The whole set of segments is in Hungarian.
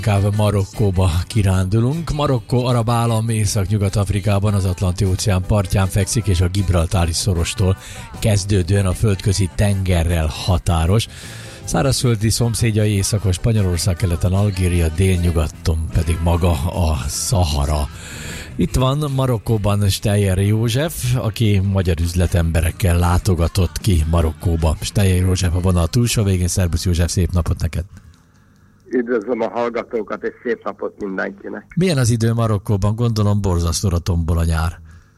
Marokkóba kirándulunk. Marokkó arab állam Észak-Nyugat-Afrikában az Atlanti-óceán partján fekszik, és a Gibraltári szorostól kezdődően a földközi tengerrel határos. Szárazföldi szomszédjai északos Spanyolország, keleten Algéria, délnyugaton pedig maga a Szahara. Itt van Marokkóban Steyer József, aki magyar üzletemberekkel látogatott ki Marokkóba. Steyer József a vonal túlsó végén. Szerbusz József, szép napot neked! Üdvözlöm a hallgatókat, és szép napot mindenkinek! Milyen az idő Marokkóban? Gondolom borzasztóra tombol a nyár.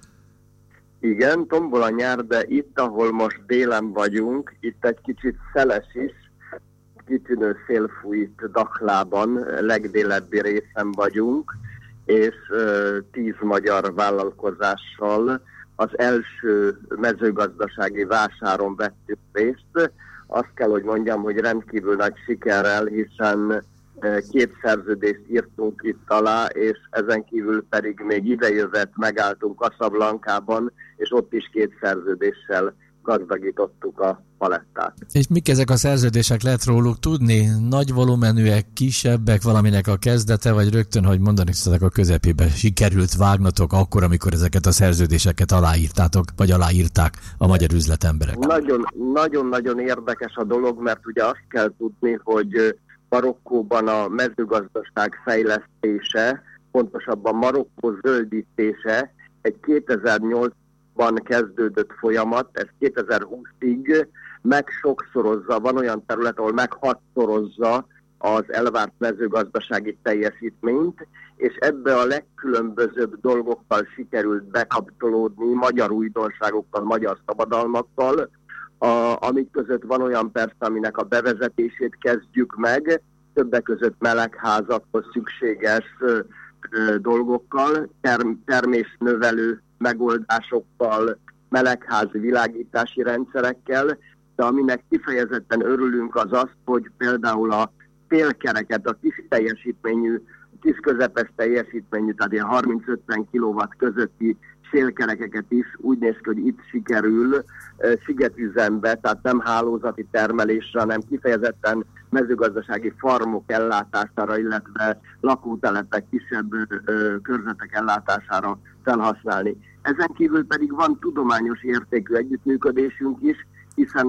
Igen, tombol a nyár, de itt, ahol most délen vagyunk, itt egy kicsit szeles is, kitűnő szél fúj itt Dakhlában, legdélebbi részen vagyunk, és 10 magyar vállalkozással az első mezőgazdasági vásáron vettünk részt. Azt kell, hogy mondjam, hogy rendkívül nagy sikerrel, hiszen 2 szerződést írtunk itt alá, és ezen kívül pedig még idejövet megálltunk Casablancában, és ott is 2 szerződéssel gazdagítottuk a palettát. És mik ezek a szerződések, lehet róluk tudni? Nagy volumenűek, kisebbek, valaminek a kezdete, vagy rögtön, hogy mondani a közepébe sikerült vágnatok akkor, amikor ezeket a szerződéseket aláírtátok, vagy aláírták a magyar üzletemberek? Nagyon-nagyon érdekes a dolog, mert ugye azt kell tudni, hogy Marokkóban a mezőgazdaság fejlesztése, pontosabban Marokkó zöldítése egy 2008-ban kezdődött folyamat, ez 2020-ig megsokszorozza, van olyan terület, ahol meghatszorozza az elvárt mezőgazdasági teljesítményt, és ebbe a legkülönbözőbb dolgokkal sikerült bekapcsolódni, magyar újdonságokkal, magyar szabadalmakkal, amik között van olyan persze, aminek a bevezetését kezdjük meg, többek között melegházakhoz szükséges dolgokkal, termésnövelő megoldásokkal, melegházi világítási rendszerekkel, de aminek kifejezetten örülünk az az, hogy például a szélkereket, a kis teljesítményű, kis közepes teljesítményű, tehát ilyen 30-50 kW közötti szélkerekeket is úgy néz ki, hogy itt sikerül szigetüzembe, tehát nem hálózati termelésre, hanem kifejezetten mezőgazdasági farmok ellátására, illetve lakótelepek, kisebb körzetek ellátására felhasználni. Ezen kívül pedig van tudományos értékű együttműködésünk is, hiszen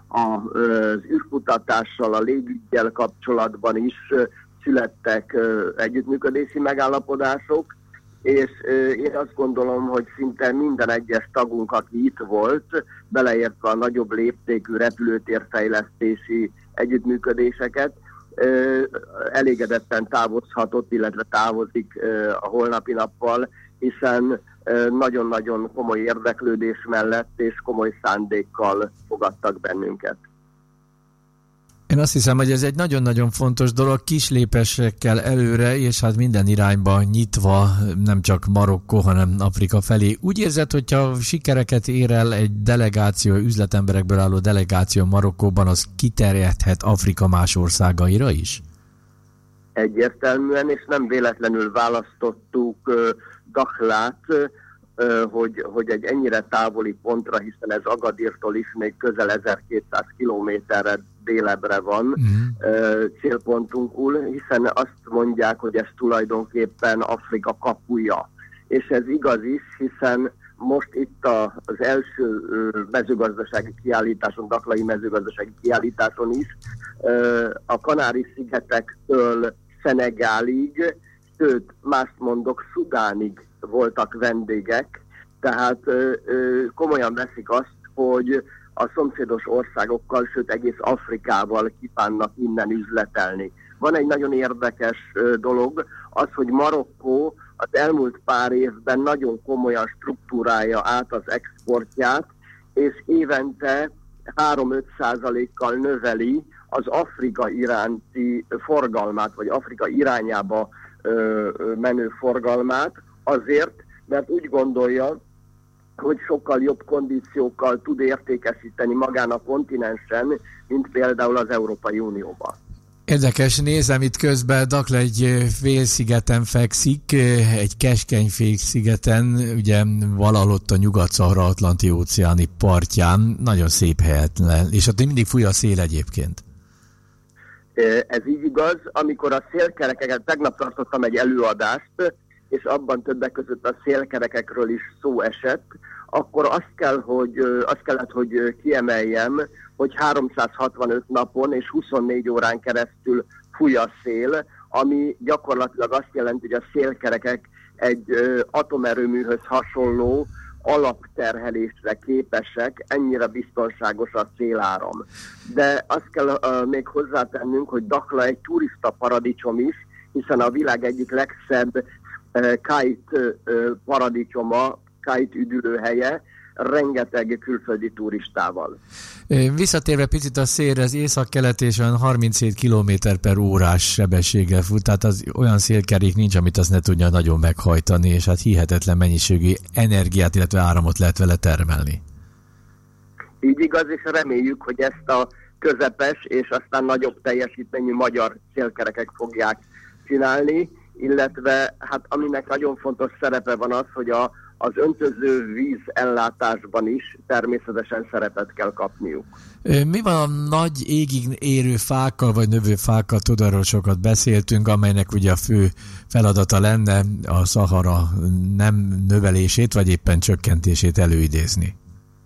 az űrkutatással, a légüggyel kapcsolatban is születtek együttműködési megállapodások, és én azt gondolom, hogy szinte minden egyes tagunk, aki itt volt, beleértve a nagyobb léptékű repülőtérfejlesztési együttműködéseket, elégedetten távozhatott, illetve távozik a holnapi nappal, hiszen nagyon-nagyon komoly érdeklődés mellett és komoly szándékkal fogadtak bennünket. Én azt hiszem, hogy ez egy nagyon-nagyon fontos dolog, kis lépésekkel előre, és hát minden irányba nyitva, nem csak Marokkó, hanem Afrika felé. Úgy érzed, hogyha sikereket ér el egy delegáció, üzletemberekből álló delegáció Marokkóban, az kiterjedhet Afrika más országaira is? Egyértelműen, és nem véletlenül választottuk Dakhlát, hogy egy ennyire távoli pontra, hiszen ez Agadirtól is még közel 1200 kilométerre délebbre van célpontunkul, hiszen azt mondják, hogy ez tulajdonképpen Afrika kapuja. És ez igaz is, hiszen most itt az első mezőgazdasági kiállításon, dakhlai mezőgazdasági kiállításon is a Kanári-szigetektől Szenegálig, sőt, mást mondok, Szudánig voltak vendégek, tehát komolyan veszik azt, hogy a szomszédos országokkal, sőt egész Afrikával kívánnak innen üzletelni. Van egy nagyon érdekes dolog, az, hogy Marokkó az elmúlt pár évben nagyon komolyan struktúrálja át az exportját, és évente 3-5%-kal növeli az Afrika iránti forgalmát, vagy Afrika irányába menő forgalmát, azért, mert úgy gondolja, hogy sokkal jobb kondíciókkal tud értékesíteni magán a kontinensen, mint például az Európai Unióban. Érdekes, nézem itt közben, Dakhla egy félszigeten fekszik, egy keskeny félszigeten, ugye valahol ott a Nyugat-Szahara Atlanti óceáni partján, nagyon szép helyet, és ott mindig fúj a szél egyébként. Ez így igaz, amikor a szélkerekeket, tegnap tartottam egy előadást, és abban többek között a szélkerekekről is szó esett, akkor azt kellett, hogy kiemeljem, hogy 365 napon és 24 órán keresztül fúj a szél, ami gyakorlatilag azt jelenti, hogy a szélkerekek egy atomerőműhöz hasonló alapterhelésre képesek, ennyire biztonságos a széláram. De azt kell még hozzátennünk, hogy Dakhla egy turista paradicsom is, hiszen a világ egyik legszebb kite paradicsoma, kite üdülőhelye, rengeteg külföldi turistával. Visszatérve picit a szélre, az észak-kelet és olyan 37 km/h sebességgel fut, tehát az olyan szélkerék nincs, amit azt ne tudja nagyon meghajtani, és hát hihetetlen mennyiségű energiát, illetve áramot lehet vele termelni. Így igaz, és reméljük, hogy ezt a közepes és aztán nagyobb teljesítményű magyar szélkerekek fogják csinálni, illetve hát aminek nagyon fontos szerepe van az, hogy az öntöző víz ellátásban is természetesen szerepet kell kapniuk. Mi van a nagy égig érő fákkal, vagy növő fákkal, arról sokat beszéltünk, amelynek ugye a fő feladata lenne a Szahara nem növelését, vagy éppen csökkentését előidézni?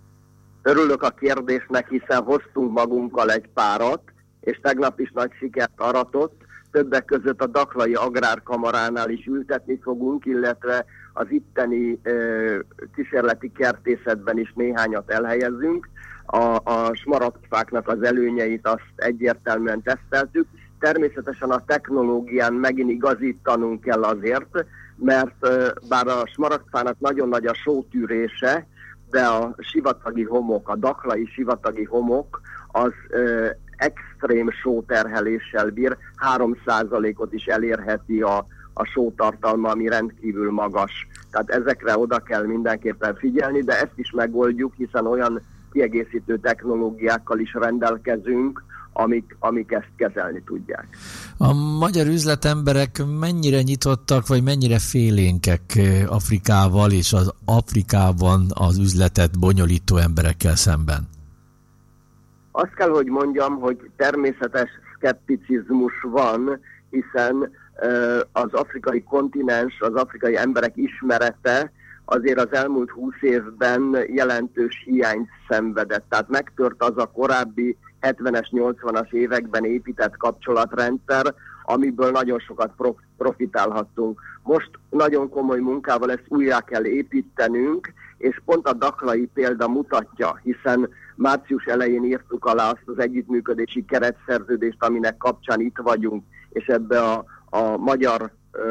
Örülök a kérdésnek, hiszen hoztunk magunkkal egy párat, és tegnap is nagy sikert aratott. Többek között a Dakhlai Agrárkamaránál is ültetni fogunk, illetve az itteni kísérleti kertészetben is néhányat elhelyezünk. A smaragdfáknak az előnyeit azt egyértelműen teszteltük. Természetesen a technológián megint igazítanunk kell azért, mert bár a smaragdfának nagyon nagy a sótűrése, de a sivatagi homok, a dakhlai sivatagi homok az extrém sóterheléssel bír, 3%-ot is elérheti a sótartalma, ami rendkívül magas. Tehát ezekre oda kell mindenképpen figyelni, de ezt is megoldjuk, hiszen olyan kiegészítő technológiákkal is rendelkezünk, amik ezt kezelni tudják. A magyar üzletemberek mennyire nyitottak, vagy mennyire félénkek Afrikával és az Afrikában az üzletet bonyolító emberekkel szemben? Azt kell, hogy mondjam, hogy természetes szkepticizmus van, hiszen az afrikai kontinens, az afrikai emberek ismerete azért az elmúlt 20 évben jelentős hiányt szenvedett. Tehát megtört az a korábbi 70-es, 80-as években épített kapcsolatrendszer, amiből nagyon sokat profitálhattunk. Most nagyon komoly munkával ezt újra kell építenünk, és pont a dakhlai példa mutatja, hiszen március elején írtuk alá azt az együttműködési keretszerződést, aminek kapcsán itt vagyunk, és ebbe a Magyar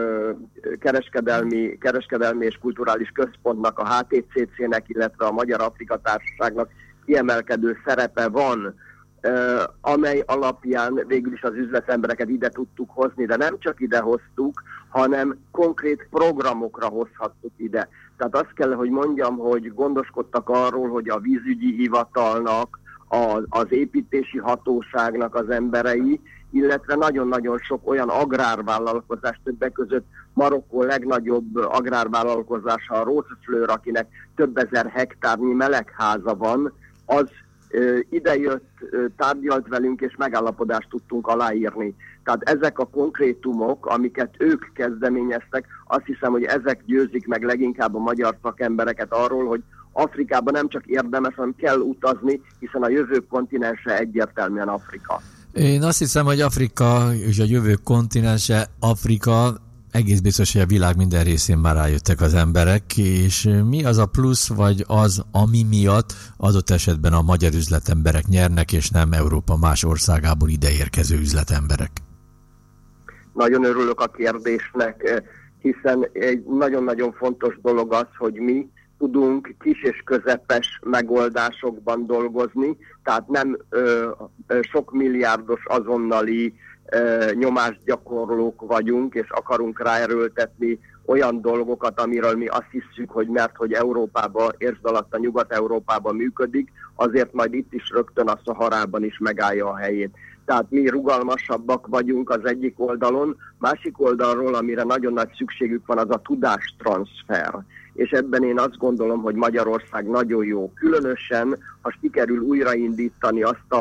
kereskedelmi és kulturális központnak, a HTCC-nek, illetve a Magyar Afrika Társaságnak kiemelkedő szerepe van, amely alapján végül is az üzletembereket ide tudtuk hozni, de nem csak ide hoztuk, hanem konkrét programokra hozhattuk ide. Tehát azt kell, hogy mondjam, hogy gondoskodtak arról, hogy a vízügyi hivatalnak, az építési hatóságnak az emberei, illetve nagyon-nagyon sok olyan agrárvállalkozás, többek között Marokkó legnagyobb agrárvállalkozása, a Rosefleur, akinek több ezer hektárnyi melegháza van, az idejött, tárgyalt velünk, és megállapodást tudtunk aláírni. Tehát ezek a konkrétumok, amiket ők kezdeményeztek, azt hiszem, hogy ezek győzik meg leginkább a magyar szakembereket arról, hogy Afrikában nem csak érdemes, hanem kell utazni, hiszen a jövő kontinense egyértelműen Afrika. Én azt hiszem, hogy Afrika és a jövő kontinense Afrika, egész biztos, hogy a világ minden részén már rájöttek az emberek, és mi az a plusz, vagy az, ami miatt adott esetben a magyar üzletemberek nyernek, és nem Európa más országából ideérkező üzletemberek? Nagyon örülök a kérdésnek, hiszen egy nagyon-nagyon fontos dolog az, hogy mi tudunk kis és közepes megoldásokban dolgozni, tehát nem sok milliárdos azonnali nyomásgyakorlók vagyunk, és akarunk ráerőltetni olyan dolgokat, amiről mi azt hiszük, hogy mert hogy Európában, értsd alatt a Nyugat-Európában működik, azért majd itt is rögtön a Szaharában is megállja a helyét. Tehát mi rugalmasabbak vagyunk az egyik oldalon, másik oldalról, amire nagyon nagy szükségük van, az a tudástranszfer. És ebben én azt gondolom, hogy Magyarország nagyon jó. Különösen, ha sikerül újraindítani azt a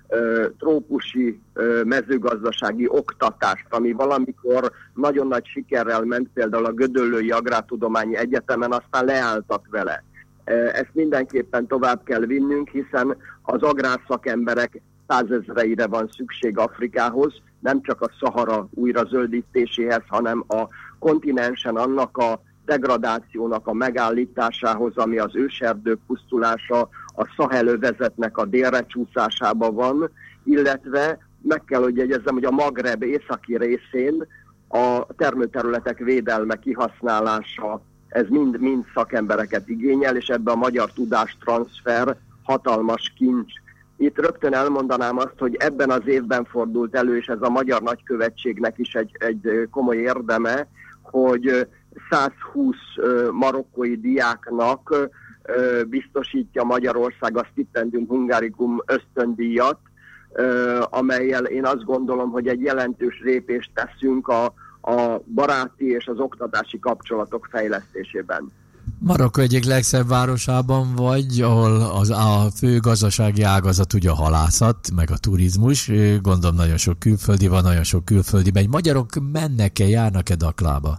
trópusi mezőgazdasági oktatást, ami valamikor nagyon nagy sikerrel ment például a Gödöllői Agrártudományi Egyetemen, aztán leálltak vele. Ezt mindenképpen tovább kell vinnünk, hiszen az agrárszakemberek 100 000-eire van szükség Afrikához, nem csak a Szahara újra zöldítéséhez, hanem a kontinensen annak a degradációnak a megállításához, ami az őserdők pusztulása, a Szahel-övezetnek a délre csúszásában van, illetve meg kell, hogy jegyezzem, hogy a Magreb északi részén a termőterületek védelme, kihasználása, ez mind szakembereket igényel, és ebben a magyar tudástranszfer hatalmas kincs. Itt rögtön elmondanám azt, hogy ebben az évben fordult elő, és ez a Magyar Nagykövetségnek is egy komoly érdeme, hogy 120 marokkói diáknak biztosítja Magyarország a Stipendium Hungarikum ösztöndíjat, amellyel én azt gondolom, hogy egy jelentős lépést teszünk a baráti és az oktatási kapcsolatok fejlesztésében. Marokkó egyik legszebb városában vagy, ahol a fő gazdasági ágazat ugye a halászat, meg a turizmus. Gondolom nagyon sok külföldi van, nagyon sok külföldi megy. Magyarok mennek-e, járnak-e Daklába?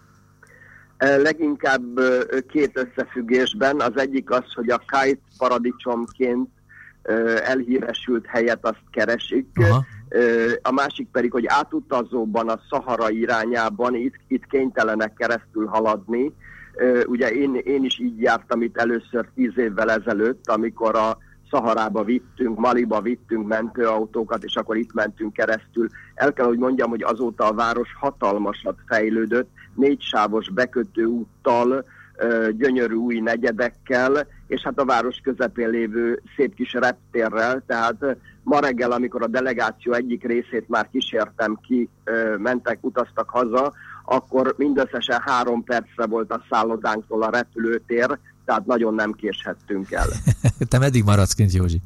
Leginkább két összefüggésben. Az egyik az, hogy a Kite paradicsomként elhíresült helyet azt keresik. Aha. A másik pedig, hogy átutazóban a Szahara irányában itt kénytelenek keresztül haladni. Ugye én is így jártam itt először 10 évvel ezelőtt, amikor a Szaharába vittünk, Maliba vittünk mentőautókat, és akkor itt mentünk keresztül. El kell, hogy mondjam, hogy azóta a város hatalmasat fejlődött, 4 sávos bekötőúttal, gyönyörű új negyedekkel, és hát a város közepén lévő szép kis reptérrel, tehát ma reggel, amikor a delegáció egyik részét már kísértem ki, utaztak haza, akkor mindösszesen 3 percre volt a szállodánktól a repülőtér, tehát nagyon nem késhettünk el. Te meddig maradsz kint, Józsi?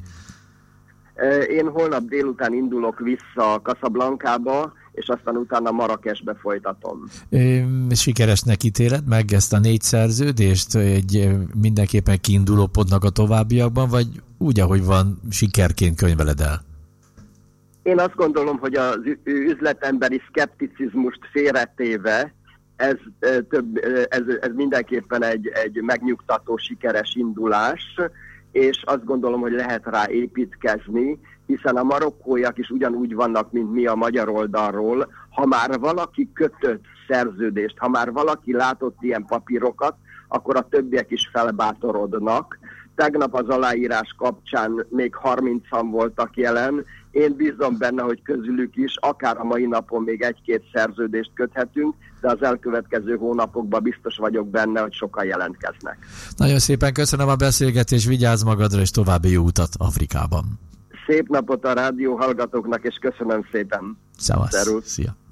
Én holnap délután indulok vissza Casablanca-ba, és aztán utána Marrakesbe folytatom. Sikeresnek ítéled meg ezt a 4 szerződést? Mindenképpen kiinduló pontnak a továbbiakban, vagy úgy, ahogy van, sikerként könyveled el? Én azt gondolom, hogy az üzletemberi szkepticizmust félretéve ez mindenképpen egy megnyugtató, sikeres indulás, és azt gondolom, hogy lehet rá építkezni, hiszen a marokkóiak is ugyanúgy vannak, mint mi a magyar oldalról. Ha már valaki kötött szerződést, ha már valaki látott ilyen papírokat, akkor a többiek is felbátorodnak. Tegnap az aláírás kapcsán még 30-an voltak jelen. Én bízom benne, hogy közülük is akár a mai napon még 1-2 szerződést köthetünk, de az elkövetkező hónapokban biztos vagyok benne, hogy sokan jelentkeznek. Nagyon szépen köszönöm a beszélgetést, vigyázz magadra, és további jó utat Afrikában. Szép napot a rádió hallgatóknak, és köszönöm szépen. Szevasz. Szia.